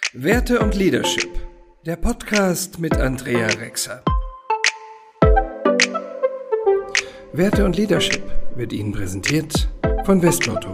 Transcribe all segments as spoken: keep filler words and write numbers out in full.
Werte und Leadership, der Podcast mit Andrea Rexer. Werte und Leadership wird Ihnen präsentiert von Westlotto.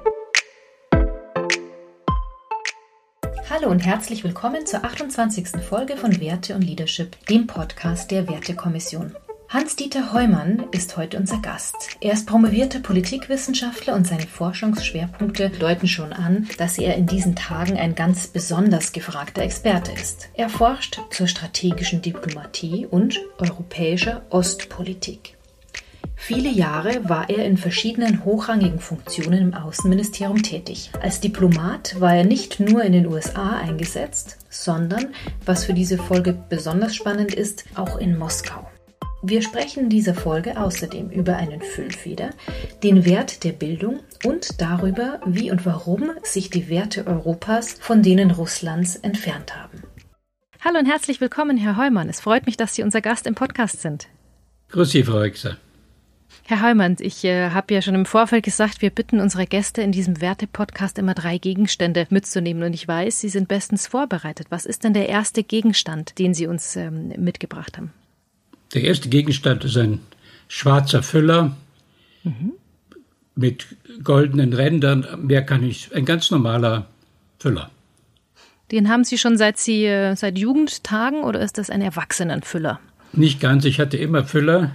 Hallo und herzlich willkommen zur achtundzwanzigsten Folge von Werte und Leadership, dem Podcast der Wertekommission. Hans-Dieter Heumann ist heute unser Gast. Er ist promovierter Politikwissenschaftler und seine Forschungsschwerpunkte deuten schon an, dass er in diesen Tagen ein ganz besonders gefragter Experte ist. Er forscht zur strategischen Diplomatie und europäischer Ostpolitik. Viele Jahre war er in verschiedenen hochrangigen Funktionen im Außenministerium tätig. Als Diplomat war er nicht nur in den U S A eingesetzt, sondern, was für diese Folge besonders spannend ist, auch in Moskau. Wir sprechen in dieser Folge außerdem über einen Füllfeder, den Wert der Bildung und darüber, wie und warum sich die Werte Europas von denen Russlands entfernt haben. Hallo und herzlich willkommen, Herr Heumann. Es freut mich, dass Sie unser Gast im Podcast sind. Grüß Sie, Frau Rexer. Herr Heumann, ich äh, habe ja schon im Vorfeld gesagt, wir bitten unsere Gäste in diesem Werte-Podcast immer drei Gegenstände mitzunehmen. Und ich weiß, Sie sind bestens vorbereitet. Was ist denn der erste Gegenstand, den Sie uns ähm, mitgebracht haben? Der erste Gegenstand ist ein schwarzer Füller mhm. mit goldenen Rändern. Mehr kann ich, ein ganz normaler Füller. Den haben Sie schon seit Sie äh, seit Jugendtagen oder ist das ein Erwachsenenfüller? Nicht ganz, ich hatte immer Füller,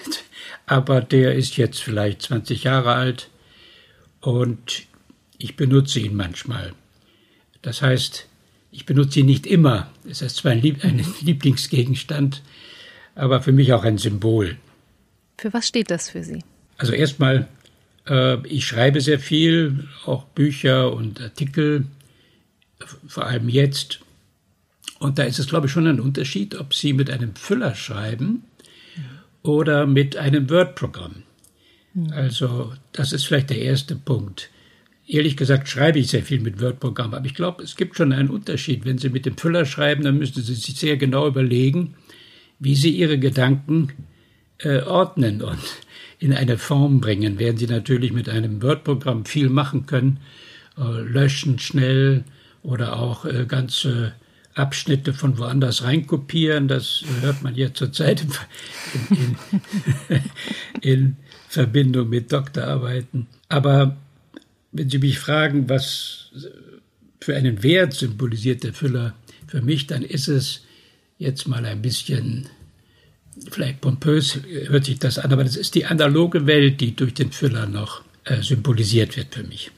aber der ist jetzt vielleicht zwanzig Jahre alt und ich benutze ihn manchmal. Das heißt, ich benutze ihn nicht immer. Es ist zwar ein, Lieb- ein Lieblingsgegenstand, aber für mich auch ein Symbol. Für was steht das für Sie? Also erstmal, äh, ich schreibe sehr viel, auch Bücher und Artikel, vor allem jetzt. Und da ist es, glaube ich, schon ein Unterschied, ob Sie mit einem Füller schreiben ja. oder mit einem Word-Programm. Ja. Also das ist vielleicht der erste Punkt. Ehrlich gesagt schreibe ich sehr viel mit Word-Programm, aber ich glaube, es gibt schon einen Unterschied. Wenn Sie mit dem Füller schreiben, dann müssen Sie sich sehr genau überlegen, wie Sie Ihre Gedanken äh, ordnen und in eine Form bringen. Werden Sie natürlich mit einem Word-Programm viel machen können, äh, löschen schnell oder auch äh, ganze Abschnitte von woanders reinkopieren. Das hört man ja zurzeit in, in, in Verbindung mit Doktorarbeiten. Aber wenn Sie mich fragen, was für einen Wert symbolisiert der Füller für mich, dann ist es jetzt mal ein bisschen, vielleicht pompös hört sich das an, aber das ist die analoge Welt, die durch den Füller noch äh, symbolisiert wird für mich.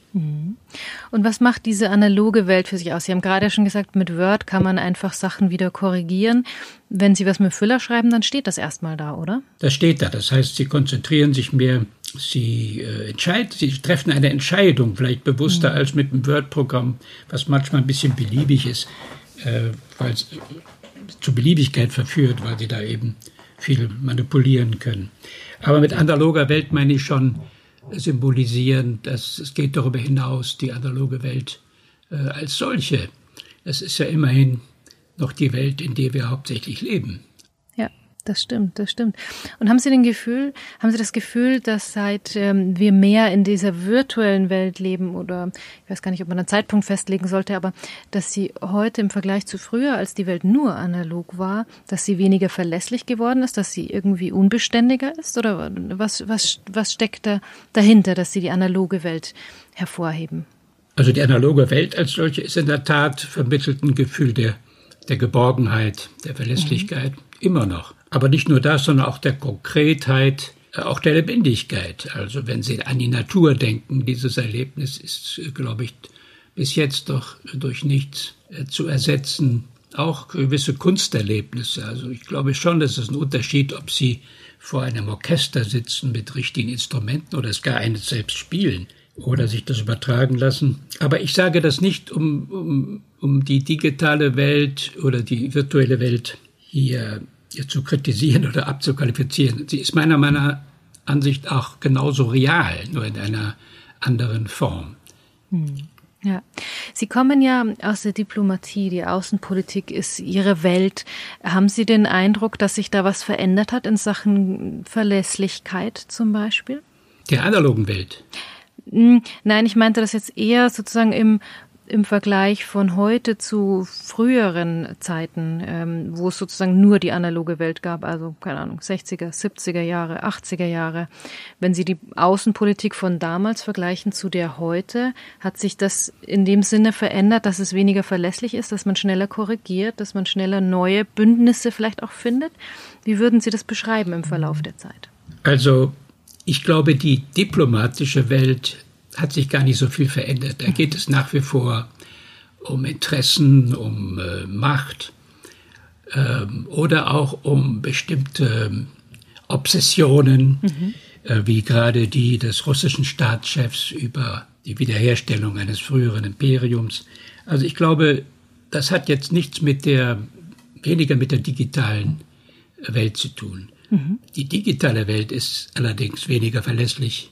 Und was macht diese analoge Welt für sich aus? Sie haben gerade schon gesagt, mit Word kann man einfach Sachen wieder korrigieren. Wenn Sie was mit Füller schreiben, dann steht das erstmal da, oder? Das steht da. Das heißt, Sie konzentrieren sich mehr, Sie äh, entscheiden, Sie treffen eine Entscheidung, vielleicht bewusster mhm. als mit einem Word-Programm, was manchmal ein bisschen beliebig ist, äh, weil es zu Beliebigkeit verführt, weil Sie da eben viel manipulieren können. Aber mit analoger Welt meine ich schon symbolisieren, dass es geht darüber hinaus, die analoge Welt äh, als solche. Es ist ja immerhin noch die Welt, in der wir hauptsächlich leben. Ja, das stimmt, das stimmt. Und haben Sie den Gefühl, haben Sie das Gefühl, dass seit ähm, wir mehr in dieser virtuellen Welt leben oder ich weiß gar nicht, ob man einen Zeitpunkt festlegen sollte, aber dass Sie heute im Vergleich zu früher, als die Welt nur analog war, dass sie weniger verlässlich geworden ist, dass sie irgendwie unbeständiger ist oder was, was, was steckt da dahinter, dass Sie die analoge Welt hervorheben? Also die analoge Welt als solche ist in der Tat vermittelt ein Gefühl der, der Geborgenheit, der Verlässlichkeit, mhm. immer noch. Aber nicht nur das, sondern auch der Konkretheit, auch der Lebendigkeit. Also wenn Sie an die Natur denken, dieses Erlebnis ist, glaube ich, bis jetzt doch durch nichts zu ersetzen. Auch gewisse Kunsterlebnisse. Also ich glaube schon, dass es ein Unterschied, ob Sie vor einem Orchester sitzen mit richtigen Instrumenten oder es gar eines selbst spielen oder sich das übertragen lassen. Aber ich sage das nicht, um, um, um die digitale Welt oder die virtuelle Welt hier zu kritisieren oder abzuqualifizieren. Sie ist meiner, meiner Ansicht auch genauso real, nur in einer anderen Form. Hm. Ja, Sie kommen ja aus der Diplomatie, die Außenpolitik ist Ihre Welt. Haben Sie den Eindruck, dass sich da was verändert hat in Sachen Verlässlichkeit zum Beispiel? Der analogen Welt? Nein, ich meinte das jetzt eher sozusagen im im Vergleich von heute zu früheren Zeiten, ähm, wo es sozusagen nur die analoge Welt gab, also keine Ahnung, sechziger, siebziger Jahre, achtziger Jahre. Wenn Sie die Außenpolitik von damals vergleichen zu der heute, hat sich das in dem Sinne verändert, dass es weniger verlässlich ist, dass man schneller korrigiert, dass man schneller neue Bündnisse vielleicht auch findet? Wie würden Sie das beschreiben im Verlauf der Zeit? Also ich glaube, die diplomatische Welt hat sich gar nicht so viel verändert. Da geht es nach wie vor um Interessen, um äh, Macht ähm, oder auch um bestimmte Obsessionen, mhm. äh, wie gerade die des russischen Staatschefs über die Wiederherstellung eines früheren Imperiums. Also ich glaube, das hat jetzt nichts mit der, weniger mit der digitalen Welt zu tun. Mhm. Die digitale Welt ist allerdings weniger verlässlich,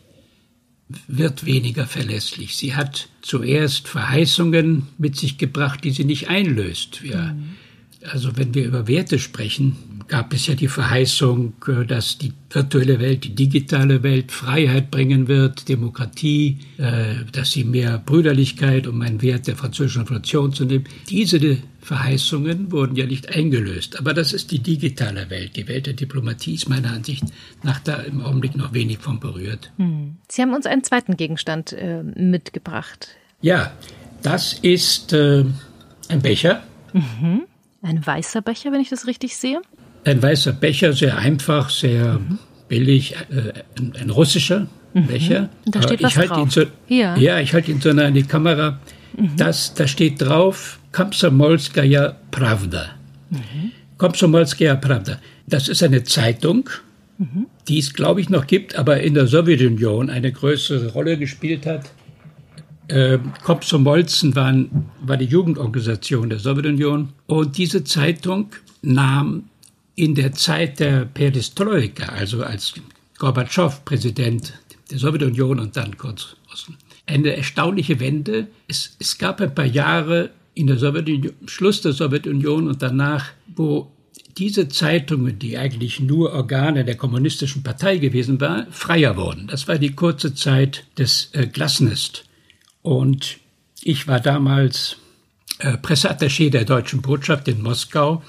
wird weniger verlässlich. Sie hat zuerst Verheißungen mit sich gebracht, die sie nicht einlöst. Wir, mhm. Also wenn wir über Werte sprechen, gab es ja die Verheißung, dass die virtuelle Welt, die digitale Welt Freiheit bringen wird, Demokratie, äh, dass sie mehr Brüderlichkeit, um einen Wert der französischen Revolution zu nehmen. Diese Verheißungen wurden ja nicht eingelöst. Aber das ist die digitale Welt. Die Welt der Diplomatie ist meiner Ansicht nach da im Augenblick noch wenig von berührt. Sie haben uns einen zweiten Gegenstand äh, mitgebracht. Ja, das ist äh, ein Becher. Mhm. Ein weißer Becher, wenn ich das richtig sehe? Ein weißer Becher, sehr einfach, sehr mhm. billig, äh, ein, ein russischer mhm. Becher. Da steht ich was halt drauf. Ihn so, ja. ja, ich halte ihn so nah in die Kamera. Mhm. Das, da steht drauf, Komsomolskaja Pravda. Mhm. Komsomolskaja Pravda. Das ist eine Zeitung, mhm. die es, glaube ich, noch gibt, aber in der Sowjetunion eine größere Rolle gespielt hat. Äh, Komsomolzen waren, war die Jugendorganisation der Sowjetunion. Und diese Zeitung nahm in der Zeit der Perestroika, also als Gorbatschow Präsident der Sowjetunion und dann kurz eine erstaunliche Wende. Es, es gab ein paar Jahre in der Sowjetunion, Schluss der Sowjetunion und danach, wo diese Zeitungen, die eigentlich nur Organe der kommunistischen Partei gewesen waren, freier wurden. Das war die kurze Zeit des äh, Glasnost. Und ich war damals äh, Presseattaché der Deutschen Botschaft in Moskau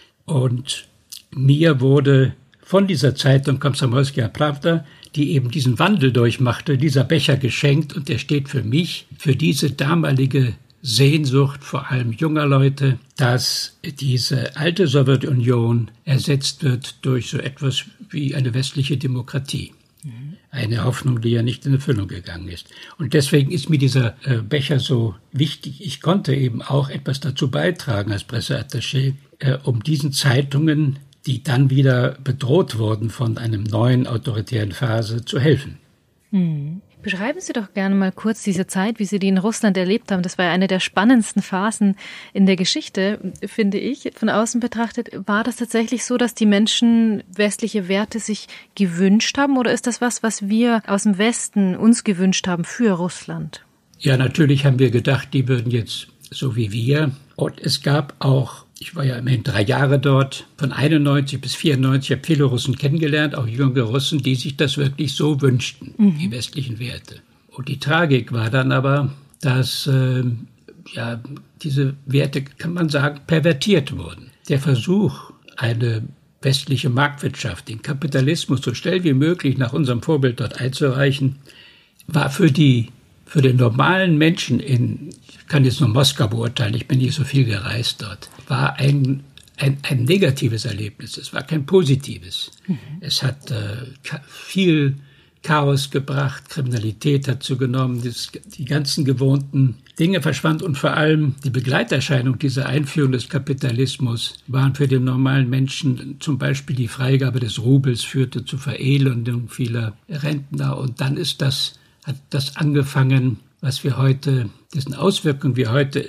und mir wurde von dieser Zeitung Komsomolskaja Pravda, die eben diesen Wandel durchmachte, dieser Becher geschenkt und der steht für mich, für diese damalige Sehnsucht, vor allem junger Leute, dass diese alte Sowjetunion ersetzt wird durch so etwas wie eine westliche Demokratie. Mhm. Eine Hoffnung, die ja nicht in Erfüllung gegangen ist. Und deswegen ist mir dieser äh, Becher so wichtig. Ich konnte eben auch etwas dazu beitragen als Presseattaché, äh, um diesen Zeitungen, die dann wieder bedroht wurden von einem neuen autoritären Phase, zu helfen. Hm. Beschreiben Sie doch gerne mal kurz diese Zeit, wie Sie die in Russland erlebt haben. Das war ja eine der spannendsten Phasen in der Geschichte, finde ich. Von außen betrachtet, war das tatsächlich so, dass die Menschen westliche Werte sich gewünscht haben? Oder ist das was, was wir aus dem Westen uns gewünscht haben für Russland? Ja, natürlich haben wir gedacht, die würden jetzt so wie wir. Und es gab auch, ich war ja immerhin drei Jahre dort, von einundneunzig bis vierundneunzig, ich habe viele Russen kennengelernt, auch junge Russen, die sich das wirklich so wünschten, mhm. die westlichen Werte. Und die Tragik war dann aber, dass äh, ja, diese Werte, kann man sagen, pervertiert wurden. Der Versuch, eine westliche Marktwirtschaft, den Kapitalismus so schnell wie möglich nach unserem Vorbild dort einzureichen, war für die Für den normalen Menschen in, ich kann jetzt nur Moskau beurteilen, ich bin nicht so viel gereist dort, war ein, ein, ein negatives Erlebnis. Es war kein positives. Mhm. Es hat äh, viel Chaos gebracht, Kriminalität hat zugenommen, das, die ganzen gewohnten Dinge verschwanden und vor allem die Begleiterscheinung dieser Einführung des Kapitalismus waren für den normalen Menschen, zum Beispiel die Freigabe des Rubels führte zu Verelendung vieler Rentner und dann ist das hat das angefangen, was wir heute, dessen Auswirkungen wir heute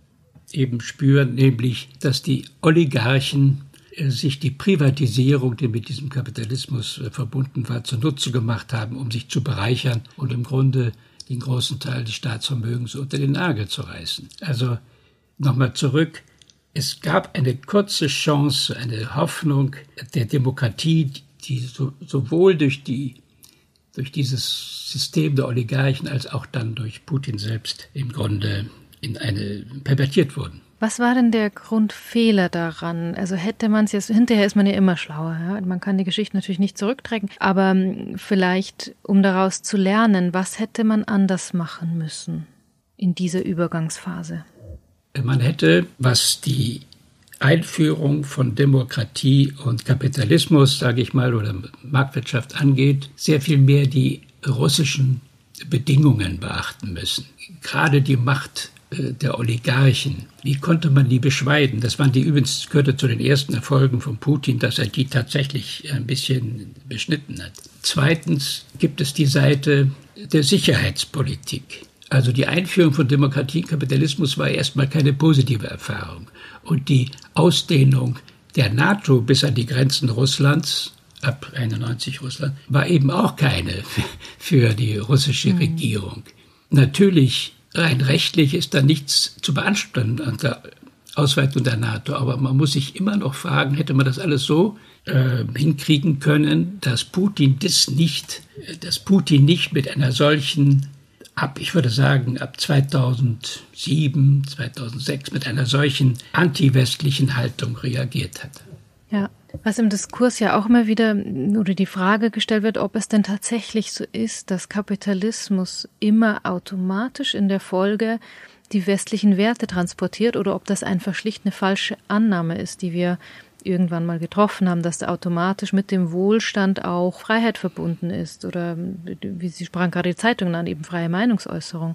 eben spüren, nämlich, dass die Oligarchen äh, sich die Privatisierung, die mit diesem Kapitalismus äh, verbunden war, zunutze gemacht haben, um sich zu bereichern und im Grunde den großen Teil des Staatsvermögens unter den Nagel zu reißen. Also nochmal zurück. Es gab eine kurze Chance, eine Hoffnung der Demokratie, die so, sowohl durch die durch dieses System der Oligarchen als auch dann durch Putin selbst im Grunde in eine pervertiert wurden. Was war denn der Grundfehler daran? Also hätte man es jetzt, hinterher ist man ja immer schlauer, ja? Man kann die Geschichte natürlich nicht zurückdrängen, aber vielleicht, um daraus zu lernen, was hätte man anders machen müssen in dieser Übergangsphase? Man hätte, was die Einführung von Demokratie und Kapitalismus, sage ich mal, oder Marktwirtschaft angeht, sehr viel mehr die russischen Bedingungen beachten müssen. Gerade die Macht der Oligarchen. Wie konnte man die beschneiden? Das waren die übrigens, gehörte zu den ersten Erfolgen von Putin, dass er die tatsächlich ein bisschen beschnitten hat. Zweitens gibt es die Seite der Sicherheitspolitik. Also die Einführung von Demokratie und Kapitalismus war erstmal keine positive Erfahrung. Und die Ausdehnung der NATO bis an die Grenzen Russlands, ab einundneunzig Russland, war eben auch keine für die russische Regierung. Natürlich, rein rechtlich ist da nichts zu beanstanden an der Ausweitung der NATO, aber man muss sich immer noch fragen, hätte man das alles so äh, hinkriegen können, dass Putin das nicht, dass Putin nicht mit einer solchen, ab, ich würde sagen, ab zweitausendsieben, zweitausendsechs mit einer solchen antiwestlichen Haltung reagiert hat. Ja. Was im Diskurs ja auch immer wieder oder die Frage gestellt wird, ob es denn tatsächlich so ist, dass Kapitalismus immer automatisch in der Folge die westlichen Werte transportiert oder ob das einfach schlicht eine falsche Annahme ist, die wir irgendwann mal getroffen haben, dass da automatisch mit dem Wohlstand auch Freiheit verbunden ist oder, wie Sie sprachen gerade die Zeitungen an, eben freie Meinungsäußerung.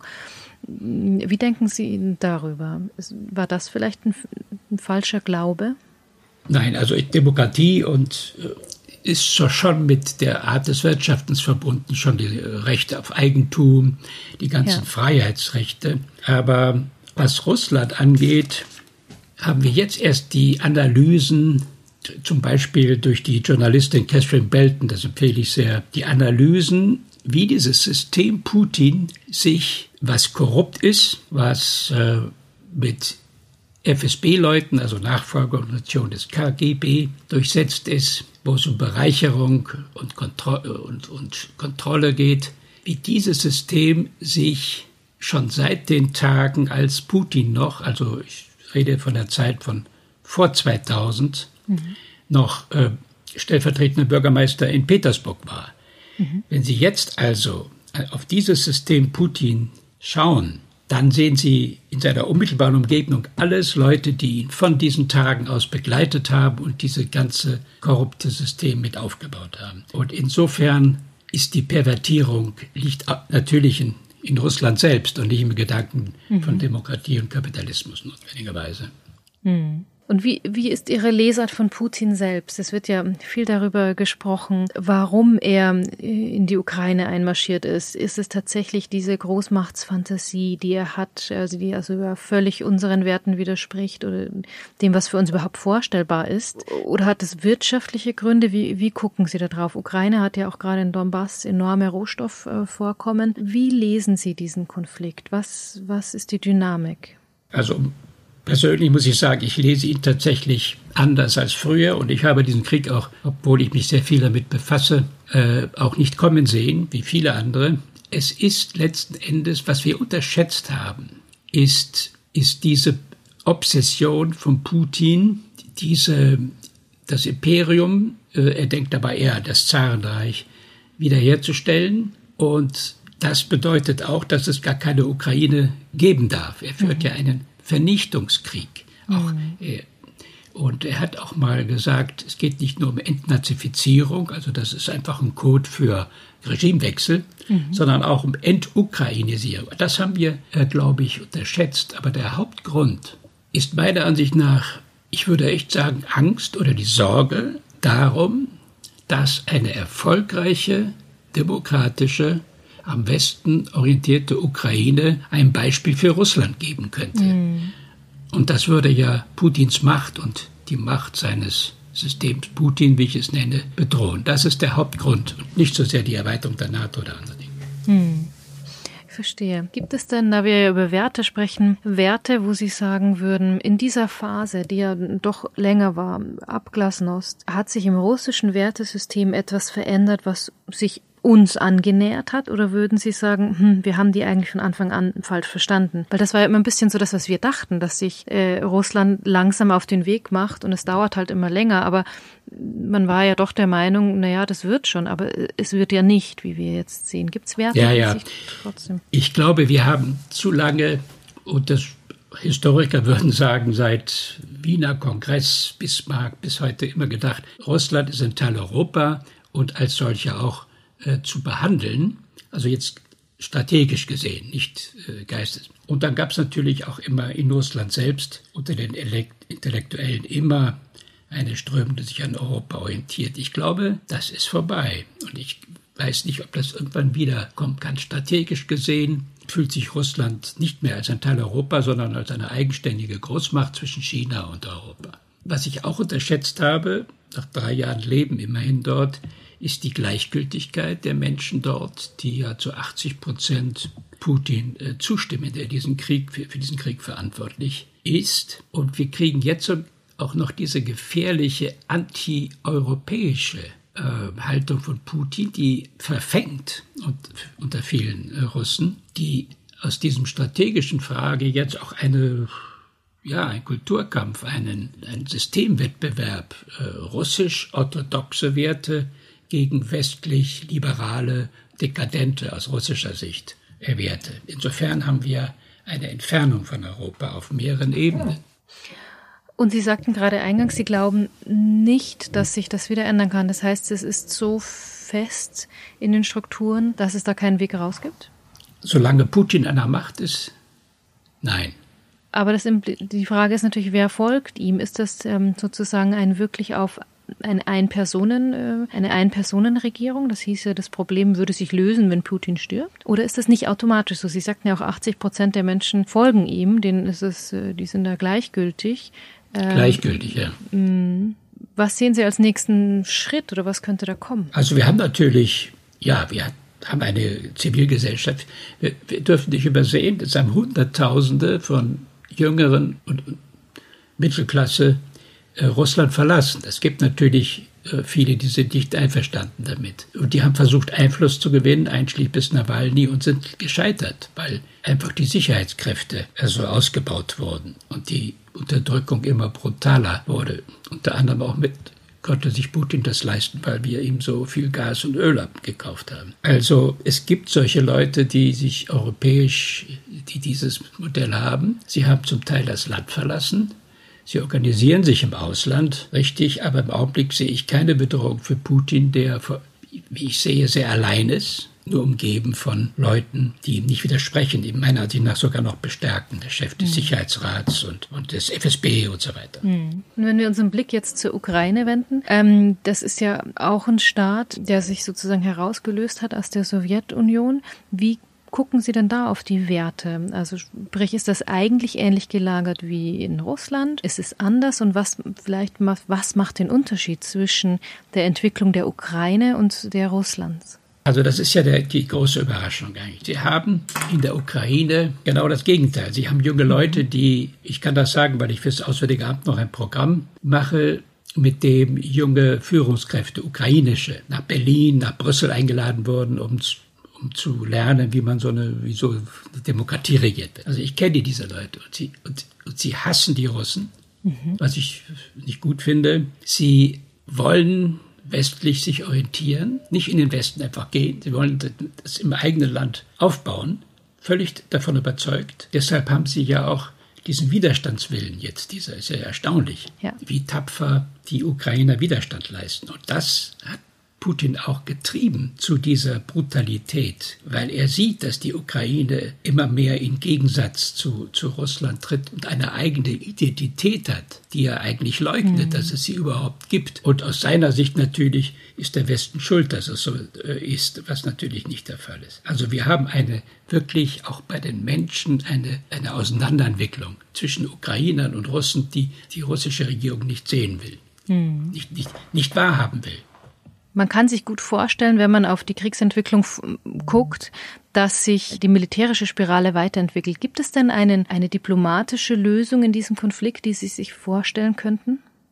Wie denken Sie darüber? War das vielleicht ein, ein falscher Glaube? Nein, also Demokratie und äh, ist schon mit der Art des Wirtschaftens verbunden, schon die Rechte auf Eigentum, die ganzen ja. Freiheitsrechte. Aber was Russland angeht, haben wir jetzt erst die Analysen, zum Beispiel durch die Journalistin Catherine Belton, das empfehle ich sehr, die Analysen, wie dieses System Putin sich, was korrupt ist, was äh, mit F S B-Leuten, also Nachfolgeorganisation des K G B, durchsetzt ist, wo es um Bereicherung und, Kontro- und, und Kontrolle geht, wie dieses System sich schon seit den Tagen, als Putin noch, also ich rede von der Zeit von vor zweitausend, mhm. noch äh, stellvertretender Bürgermeister in Petersburg war. Mhm. Wenn Sie jetzt also auf dieses System Putin schauen, dann sehen Sie in seiner unmittelbaren Umgebung alles Leute, die ihn von diesen Tagen aus begleitet haben und diese ganze korrupte System mit aufgebaut haben. Und insofern ist die Pervertierung, liegt natürlich in, in Russland selbst und nicht im Gedanken mhm. von Demokratie und Kapitalismus notwendigerweise. Mhm. Und wie, wie ist Ihre Lesart von Putin selbst? Es wird ja viel darüber gesprochen, warum er in die Ukraine einmarschiert ist. Ist es tatsächlich diese Großmachtsfantasie, die er hat, also die also völlig unseren Werten widerspricht oder dem, was für uns überhaupt vorstellbar ist? Oder hat es wirtschaftliche Gründe? Wie, wie gucken Sie da drauf? Ukraine hat ja auch gerade in Donbass enorme Rohstoffvorkommen. Wie lesen Sie diesen Konflikt? Was, was ist die Dynamik? Also persönlich muss ich sagen, ich lese ihn tatsächlich anders als früher und ich habe diesen Krieg auch, obwohl ich mich sehr viel damit befasse, äh, auch nicht kommen sehen, wie viele andere. Es ist letzten Endes, was wir unterschätzt haben, ist, ist diese Obsession von Putin, diese, das Imperium, äh, er denkt dabei eher an das Zarenreich, wiederherzustellen. Und das bedeutet auch, dass es gar keine Ukraine geben darf. Er führt mhm. ja einen Vernichtungskrieg. Auch, mhm. äh, und er hat auch mal gesagt, es geht nicht nur um Entnazifizierung, also das ist einfach ein Code für Regimewechsel, mhm. sondern auch um Entukrainisierung. Das haben wir, äh, glaube ich, unterschätzt. Aber der Hauptgrund ist meiner Ansicht nach, ich würde echt sagen, Angst oder die Sorge darum, dass eine erfolgreiche, demokratische, am Westen orientierte Ukraine ein Beispiel für Russland geben könnte. Mm. Und das würde ja Putins Macht und die Macht seines Systems Putin, wie ich es nenne, bedrohen. Das ist der Hauptgrund und nicht so sehr die Erweiterung der NATO oder andere Dinge. Mm. Ich verstehe. Gibt es denn, da wir ja über Werte sprechen, Werte, wo Sie sagen würden, in dieser Phase, die ja doch länger war, ab Glasnost, hat sich im russischen Wertesystem etwas verändert, was sich uns angenähert hat? Oder würden Sie sagen, hm, wir haben die eigentlich von Anfang an falsch verstanden? Weil das war ja immer ein bisschen so das, was wir dachten, dass sich äh, Russland langsam auf den Weg macht und es dauert halt immer länger. Aber man war ja doch der Meinung, naja, das wird schon, aber es wird ja nicht, wie wir jetzt sehen. Gibt es Werte? Ja, ja. Trotzdem? Ich glaube, wir haben zu lange, und das Historiker würden sagen, seit Wiener Kongress, Bismarck bis heute immer gedacht, Russland ist ein Teil Europa und als solcher auch äh, zu behandeln, also jetzt strategisch gesehen, nicht äh, geistes. Und dann gab es natürlich auch immer in Russland selbst unter den Elekt- Intellektuellen immer eine Strömung, die sich an Europa orientiert. Ich glaube, das ist vorbei und ich weiß nicht, ob das irgendwann wiederkommen kann. Strategisch gesehen fühlt sich Russland nicht mehr als ein Teil Europa, sondern als eine eigenständige Großmacht zwischen China und Europa. Was ich auch unterschätzt habe, nach drei Jahren Leben immerhin dort, ist die Gleichgültigkeit der Menschen dort, die ja zu achtzig Prozent Putin äh, zustimmen, der diesen Krieg, für, für diesen Krieg verantwortlich ist. Und wir kriegen jetzt auch noch diese gefährliche anti-europäische äh, Haltung von Putin, die verfängt und, unter vielen äh, Russen, die aus diesem strategischen Frage jetzt auch eine, ja, ein Kulturkampf, einen, einen Systemwettbewerb, äh, russisch-orthodoxe Werte gegen westlich-liberale, dekadente aus russischer Sicht äh, Werte. Insofern haben wir eine Entfernung von Europa auf mehreren Ebenen. Und Sie sagten gerade eingangs, Sie glauben nicht, dass sich das wieder ändern kann. Das heißt, es ist so fest in den Strukturen, dass es da keinen Weg raus gibt? Solange Putin an der Macht ist, nein. Aber das, die Frage ist natürlich, wer folgt ihm? Ist das ähm, sozusagen ein wirklich auf eine Ein-Personen, äh, eine Ein-Personen-Regierung? Das hieße, das Problem würde sich lösen, wenn Putin stirbt? Oder ist das nicht automatisch so? Sie sagten ja auch, achtzig Prozent der Menschen folgen ihm, denen ist es, äh, die sind da gleichgültig. Gleichgültig, ja. Was sehen Sie als nächsten Schritt oder was könnte da kommen? Also wir haben natürlich, ja, wir haben eine Zivilgesellschaft. Wir, wir dürfen nicht übersehen, es haben Hunderttausende von Jüngeren und Mittelklasse äh, Russland verlassen. Es gibt natürlich äh, viele, die sind nicht einverstanden damit. Und die haben versucht, Einfluss zu gewinnen, einschließlich bis Nawalny, und sind gescheitert, weil einfach die Sicherheitskräfte also ausgebaut wurden und die Unterdrückung immer brutaler wurde. Unter anderem auch mit konnte sich Putin das leisten, weil wir ihm so viel Gas und Öl abgekauft haben. Also es gibt solche Leute, die sich europäisch, die dieses Modell haben. Sie haben zum Teil das Land verlassen. Sie organisieren sich im Ausland, richtig, aber im Augenblick sehe ich keine Bedrohung für Putin, der, wie ich sehe, sehr allein ist. Nur umgeben von Leuten, die ihm nicht widersprechen, die meiner Ansicht nach sogar noch bestärken, der Chef des mhm. Sicherheitsrats und, und des F S B und so weiter. Mhm. Und wenn wir unseren Blick jetzt zur Ukraine wenden, ähm, das ist ja auch ein Staat, der sich sozusagen herausgelöst hat aus der Sowjetunion. Wie gucken Sie denn da auf die Werte? Also sprich, ist das eigentlich ähnlich gelagert wie in Russland? Ist es anders? Und was vielleicht was macht den Unterschied zwischen der Entwicklung der Ukraine und der Russlands? Also das ist ja der, die große Überraschung eigentlich. Sie haben in der Ukraine genau das Gegenteil. Sie haben junge Leute, die, ich kann das sagen, weil ich fürs Auswärtige Amt noch ein Programm mache, mit dem junge Führungskräfte, ukrainische, nach Berlin, nach Brüssel eingeladen wurden, um, um zu lernen, wie man so eine, wie so eine Demokratie regiert wird. Also ich kenne diese Leute und sie, und, und sie hassen die Russen, mhm. was ich nicht gut finde. Sie wollen westlich sich orientieren, nicht in den Westen einfach gehen. Sie wollen das im eigenen Land aufbauen, völlig davon überzeugt. Deshalb haben sie ja auch diesen Widerstandswillen jetzt. Dieser ist ja erstaunlich, ja. Wie tapfer die Ukrainer Widerstand leisten. Und das hat Putin auch getrieben zu dieser Brutalität, weil er sieht, dass die Ukraine immer mehr in Gegensatz zu, zu Russland tritt und eine eigene Identität hat, die er eigentlich leugnet, mhm. dass es sie überhaupt gibt. Und aus seiner Sicht natürlich ist der Westen schuld, dass es so ist, was natürlich nicht der Fall ist. Also wir haben eine wirklich auch bei den Menschen eine, eine Auseinanderentwicklung zwischen Ukrainern und Russen, die die russische Regierung nicht sehen will, mhm. nicht, nicht, nicht wahrhaben will. Man kann sich gut vorstellen, wenn man auf die Kriegsentwicklung f- guckt, dass sich die militärische Spirale weiterentwickelt. Gibt es denn einen, eine diplomatische Lösung in diesem Konflikt, die Sie sich vorstellen könnten?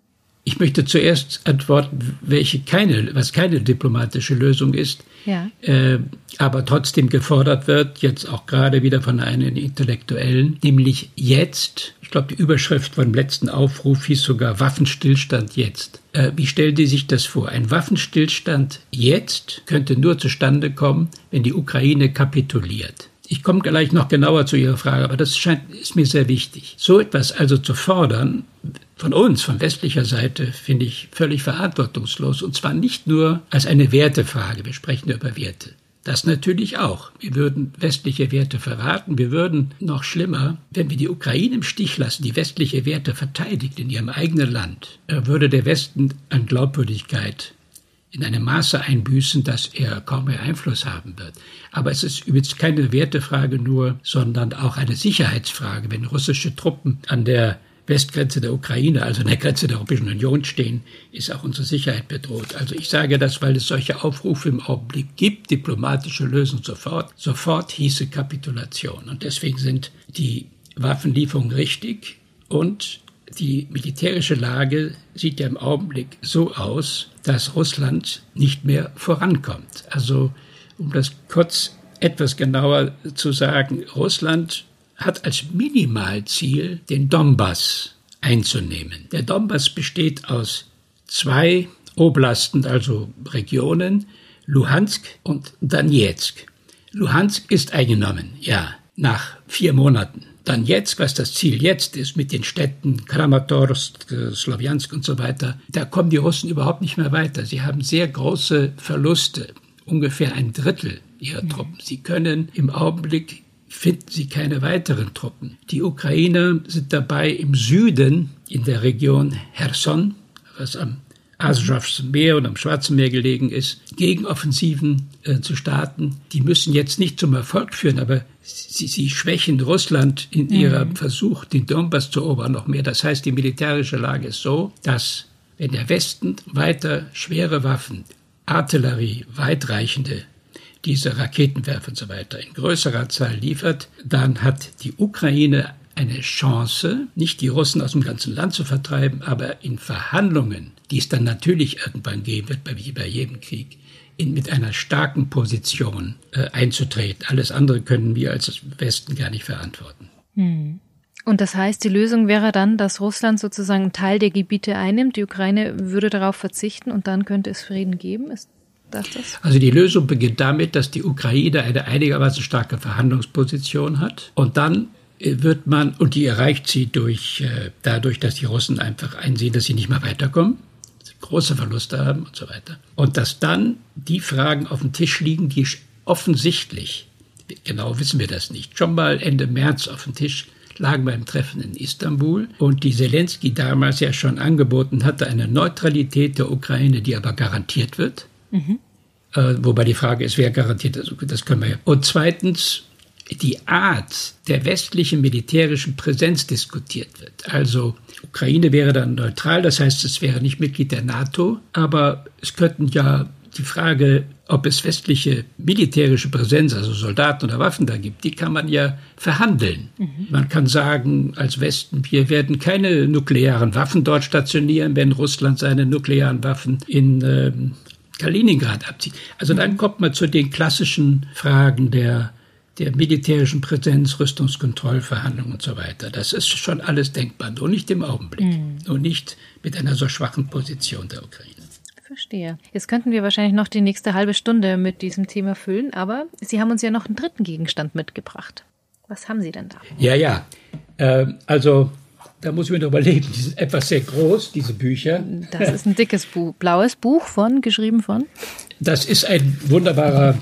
Ich möchte zuerst antworten, welche keine, was keine diplomatische Lösung ist, ja. äh, aber trotzdem gefordert wird, jetzt auch gerade wieder von einem Intellektuellen, nämlich jetzt, ich glaube, die Überschrift vom letzten Aufruf hieß sogar Waffenstillstand jetzt. Äh, wie stellen die sich das vor? Ein Waffenstillstand jetzt könnte nur zustande kommen, wenn die Ukraine kapituliert. Ich komme gleich noch genauer zu Ihrer Frage, aber das scheint, ist mir sehr wichtig. So etwas also zu fordern, von uns, von westlicher Seite, finde ich völlig verantwortungslos. Und zwar nicht nur als eine Wertefrage. Wir sprechen über Werte. Das natürlich auch. Wir würden westliche Werte verraten. Wir würden, noch schlimmer, wenn wir die Ukraine im Stich lassen, die westliche Werte verteidigt in ihrem eigenen Land, würde der Westen an Glaubwürdigkeit in einem Maße einbüßen, dass er kaum mehr Einfluss haben wird. Aber es ist übrigens keine Wertefrage nur, sondern auch eine Sicherheitsfrage. Wenn russische Truppen an der Westgrenze der Ukraine, also an der Grenze der Europäischen Union stehen, ist auch unsere Sicherheit bedroht. Also ich sage das, weil es solche Aufrufe im Augenblick gibt, diplomatische Lösung sofort. Sofort hieße Kapitulation. Und deswegen sind die Waffenlieferungen richtig und die militärische Lage sieht ja im Augenblick so aus, dass Russland nicht mehr vorankommt. Also, um das kurz etwas genauer zu sagen, Russland hat als Minimalziel, den Donbass einzunehmen. Der Donbass besteht aus zwei Oblasten, also Regionen, Luhansk und Donezk. Luhansk ist eingenommen, ja, nach vier Monaten. Donezk, was das Ziel jetzt ist, mit den Städten Kramatorsk, Slowjansk und so weiter, da kommen die Russen überhaupt nicht mehr weiter. Sie haben sehr große Verluste, ungefähr ein Drittel ihrer Truppen. Sie können im Augenblick, finden sie keine weiteren Truppen. Die Ukrainer sind dabei, im Süden, in der Region Cherson, was am Asowschen Meer und am Schwarzen Meer gelegen ist, Gegenoffensiven äh, zu starten. Die müssen jetzt nicht zum Erfolg führen, aber sie, sie schwächen Russland in mhm. ihrem Versuch, den Donbass zu erobern, noch mehr. Das heißt, die militärische Lage ist so, dass wenn der Westen weiter schwere Waffen, Artillerie, weitreichende, diese Raketenwerfer und so weiter in größerer Zahl liefert, dann hat die Ukraine eine Chance, nicht die Russen aus dem ganzen Land zu vertreiben, aber in Verhandlungen, die es dann natürlich irgendwann geben wird, wie bei jedem Krieg, in, mit einer starken Position äh, einzutreten. Alles andere können wir als Westen gar nicht verantworten. Hm. Und das heißt, die Lösung wäre dann, dass Russland sozusagen einen Teil der Gebiete einnimmt, die Ukraine würde darauf verzichten und dann könnte es Frieden geben? Ist das das? Also die Lösung beginnt damit, dass die Ukraine eine einigermaßen starke Verhandlungsposition hat und dann wird man, und die erreicht sie durch, äh, dadurch, dass die Russen einfach einsehen, dass sie nicht mehr weiterkommen, dass sie große Verluste haben und so weiter. Und dass dann die Fragen auf dem Tisch liegen, die offensichtlich, genau wissen wir das nicht, schon mal Ende März auf dem Tisch lagen beim Treffen in Istanbul und die Zelensky damals ja schon angeboten hatte, eine Neutralität der Ukraine, die aber garantiert wird. Mhm. Äh, wobei die Frage ist, wer garantiert das? Das können wir ja. Und zweitens, die Art der westlichen militärischen Präsenz diskutiert wird. Also Ukraine wäre dann neutral, das heißt, es wäre nicht Mitglied der NATO, aber es könnten ja die Frage, ob es westliche militärische Präsenz, also Soldaten oder Waffen da gibt, die kann man ja verhandeln. Mhm. Man kann sagen, als Westen, wir werden keine nuklearen Waffen dort stationieren, wenn Russland seine nuklearen Waffen in ähm, Kaliningrad abzieht. Also mhm. dann kommt man zu den klassischen Fragen der der militärischen Präsenz, Rüstungskontrollverhandlungen und so weiter. Das ist schon alles denkbar, nur nicht im Augenblick. Mhm. Nur nicht mit einer so schwachen Position der Ukraine. Verstehe. Jetzt könnten wir wahrscheinlich noch die nächste halbe Stunde mit diesem Thema füllen, aber Sie haben uns ja noch einen dritten Gegenstand mitgebracht. Was haben Sie denn da? Ja, ja. Äh, also, da muss ich mir noch überlegen, die sind etwas sehr groß, diese Bücher. Das ist ein dickes Buch, blaues Buch von, geschrieben von? Das ist ein wunderbarer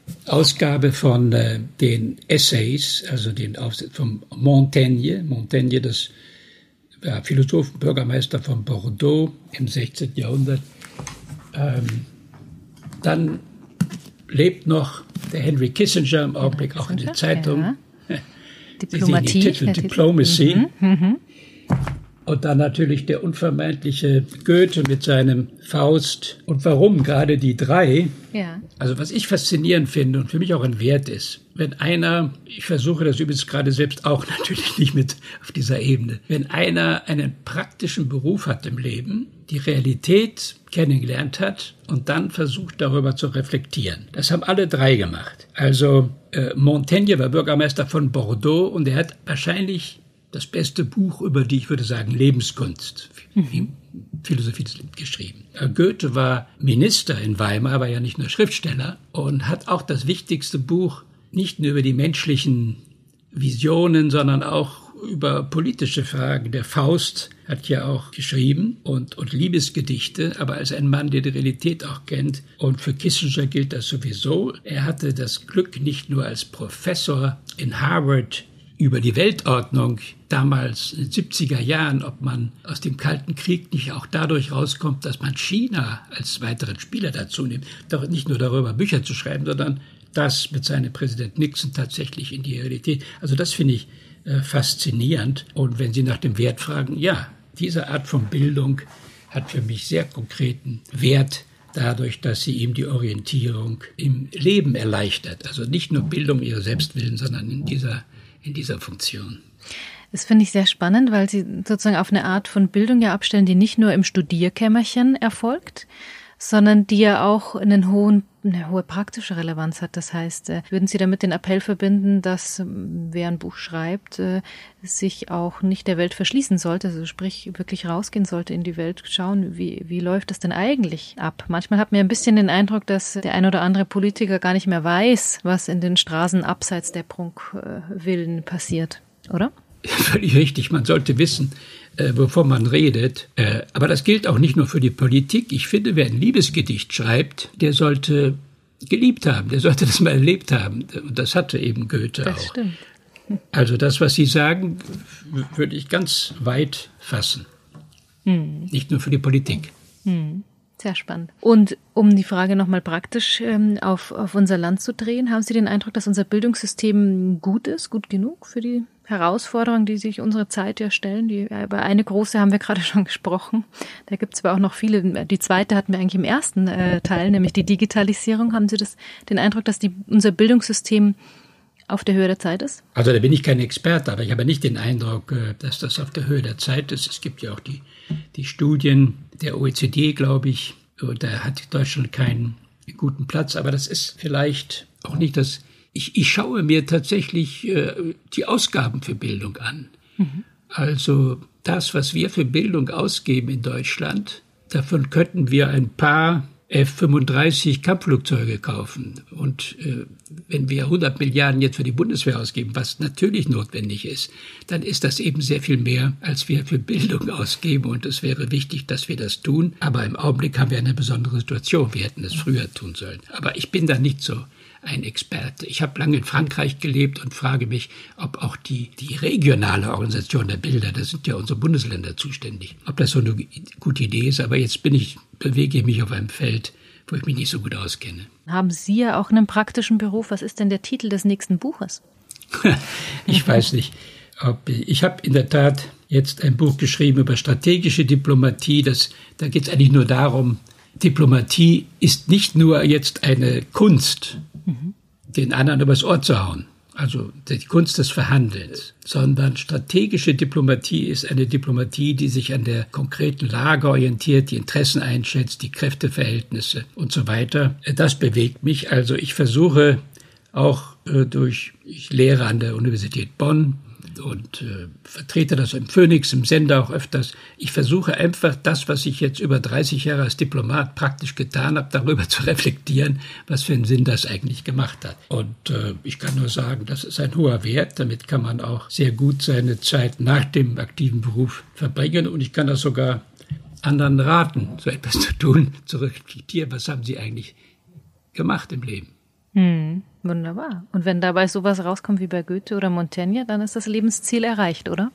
Ausgabe von äh, den Essays, also den Aufsatz von Montaigne. Montaigne, das war Philosoph, Bürgermeister von Bordeaux im sechzehnten Jahrhundert. Ähm, dann lebt noch der Henry Kissinger im Augenblick auch in den Zeitungen. Ja. Diplomatie. Sie sehen die Titel Diplomacy. Mhm. Mhm. Und dann natürlich der unvermeidliche Goethe mit seinem Faust. Und warum gerade die drei? Ja. Also was ich faszinierend finde und für mich auch ein Wert ist, wenn einer, ich versuche das übrigens gerade selbst auch natürlich nicht mit auf dieser Ebene, wenn einer einen praktischen Beruf hat im Leben, die Realität kennengelernt hat und dann versucht, darüber zu reflektieren. Das haben alle drei gemacht. Also äh, Montaigne war Bürgermeister von Bordeaux und er hat wahrscheinlich das beste Buch über die, ich würde sagen, Lebenskunst, mhm. Philosophie geschrieben. Goethe war Minister in Weimar, war ja nicht nur Schriftsteller und hat auch das wichtigste Buch nicht nur über die menschlichen Visionen, sondern auch über politische Fragen. Der Faust hat ja auch geschrieben und, und Liebesgedichte, aber als ein Mann, der die Realität auch kennt. Und für Kissinger gilt das sowieso. Er hatte das Glück, nicht nur als Professor in Harvard über die Weltordnung damals in den siebziger Jahren, ob man aus dem Kalten Krieg nicht auch dadurch rauskommt, dass man China als weiteren Spieler dazu nimmt, doch nicht nur darüber Bücher zu schreiben, sondern das mit seinem Präsident Nixon tatsächlich in die Realität. Also das finde ich äh, faszinierend. Und wenn Sie nach dem Wert fragen, ja, diese Art von Bildung hat für mich sehr konkreten Wert, dadurch, dass sie ihm die Orientierung im Leben erleichtert. Also nicht nur Bildung ihrer Selbstwillen, sondern in dieser in dieser Funktion. Das finde ich sehr spannend, weil Sie sozusagen auf eine Art von Bildung ja abstellen, die nicht nur im Studierkämmerchen erfolgt, sondern die ja auch einen hohen, eine hohe praktische Relevanz hat. Das heißt, würden Sie damit den Appell verbinden, dass wer ein Buch schreibt, sich auch nicht der Welt verschließen sollte, also sprich wirklich rausgehen sollte in die Welt, schauen, wie, wie läuft das denn eigentlich ab? Manchmal hat man ein bisschen den Eindruck, dass der ein oder andere Politiker gar nicht mehr weiß, was in den Straßen abseits der Prunkvillen passiert, oder? Völlig richtig, man sollte wissen, äh, wovon man redet. Äh, aber das gilt auch nicht nur für die Politik. Ich finde, wer ein Liebesgedicht schreibt, der sollte geliebt haben, der sollte das mal erlebt haben. Und das hatte eben Goethe das auch. Stimmt. Also das, was Sie sagen, würde ich ganz weit fassen. Hm. Nicht nur für die Politik. Hm. Sehr spannend. Und um die Frage nochmal praktisch ähm, auf, auf unser Land zu drehen, haben Sie den Eindruck, dass unser Bildungssystem gut ist, gut genug für die Herausforderungen, die sich unsere Zeit ja stellen? Die, über eine große haben wir gerade schon gesprochen. Da gibt es aber auch noch viele. Die zweite hatten wir eigentlich im ersten äh, Teil, nämlich die Digitalisierung. Haben Sie das, den Eindruck, dass die, unser Bildungssystem auf der Höhe der Zeit ist? Also da bin ich kein Experte, aber ich habe nicht den Eindruck, dass das auf der Höhe der Zeit ist. Es gibt ja auch die, die Studien der O E C D, glaube ich, und da hat Deutschland keinen guten Platz, aber das ist vielleicht auch nicht das. Ich, ich schaue mir tatsächlich äh, die Ausgaben für Bildung an. Mhm. Also das, was wir für Bildung ausgeben in Deutschland, davon könnten wir ein paar F fünfunddreißig Kampfflugzeuge kaufen. Und äh, wenn wir hundert Milliarden jetzt für die Bundeswehr ausgeben, was natürlich notwendig ist, dann ist das eben sehr viel mehr, als wir für Bildung ausgeben. Und es wäre wichtig, dass wir das tun. Aber im Augenblick haben wir eine besondere Situation. Wir hätten es früher tun sollen. Aber ich bin da nicht so ein Experte. Ich habe lange in Frankreich gelebt und frage mich, ob auch die, die regionale Organisation der Bilder, da sind ja unsere Bundesländer zuständig, ob das so eine gute Idee ist. Aber jetzt bin ich, bewege ich mich auf einem Feld, wo ich mich nicht so gut auskenne. Haben Sie ja auch einen praktischen Beruf? Was ist denn der Titel des nächsten Buches? Ich weiß nicht. Ob, ich habe in der Tat jetzt ein Buch geschrieben über strategische Diplomatie. Das, da geht es eigentlich nur darum, Diplomatie ist nicht nur jetzt eine Kunst, mhm. den anderen übers Ohr zu hauen, also die Kunst des Verhandelns, sondern strategische Diplomatie ist eine Diplomatie, die sich an der konkreten Lage orientiert, die Interessen einschätzt, die Kräfteverhältnisse und so weiter. Das bewegt mich. Also ich versuche auch äh, durch, ich lehre an der Universität Bonn, und äh, vertrete das im Phoenix, im Sender auch öfters. Ich versuche einfach das, was ich jetzt über dreißig Jahre als Diplomat praktisch getan habe, darüber zu reflektieren, was für einen Sinn das eigentlich gemacht hat. Und äh, ich kann nur sagen, das ist ein hoher Wert. Damit kann man auch sehr gut seine Zeit nach dem aktiven Beruf verbringen. Und ich kann das sogar anderen raten, so etwas zu tun, zu reflektieren. Was haben sie eigentlich gemacht im Leben? Hm, wunderbar. Und wenn dabei sowas rauskommt wie bei Goethe oder Montaigne, dann ist das Lebensziel erreicht, oder?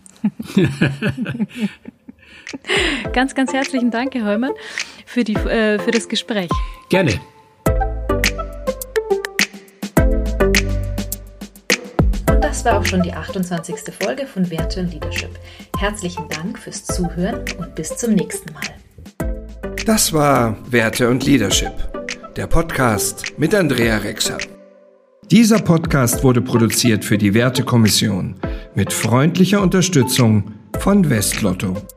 Ganz, ganz herzlichen Dank, Herr Heumann, für, die, äh, für das Gespräch. Gerne. Und das Das war auch schon die achtundzwanzigste Folge von Werte und Leadership. Herzlichen Dank fürs Zuhören und bis zum nächsten Mal. Das war Werte und Leadership, der Podcast mit Andrea Rexer. Dieser Podcast wurde produziert für die Wertekommission mit freundlicher Unterstützung von Westlotto.